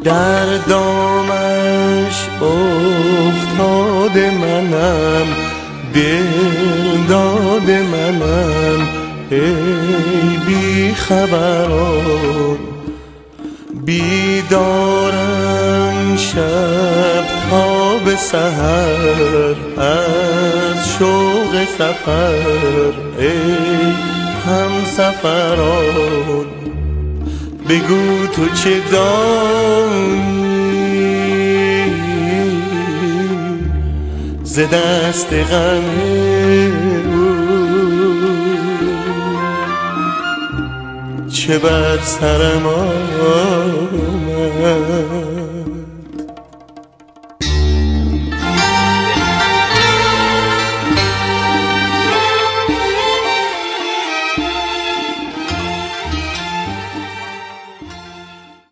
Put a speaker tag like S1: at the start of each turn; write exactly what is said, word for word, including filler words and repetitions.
S1: در دامش افتاد منم، دل داد منم ای بی خبران. بیدارم شب تا به سحر از شوق سفر ای همسفران. بگو تو چه دانی ز دست غم او، چه بر سرم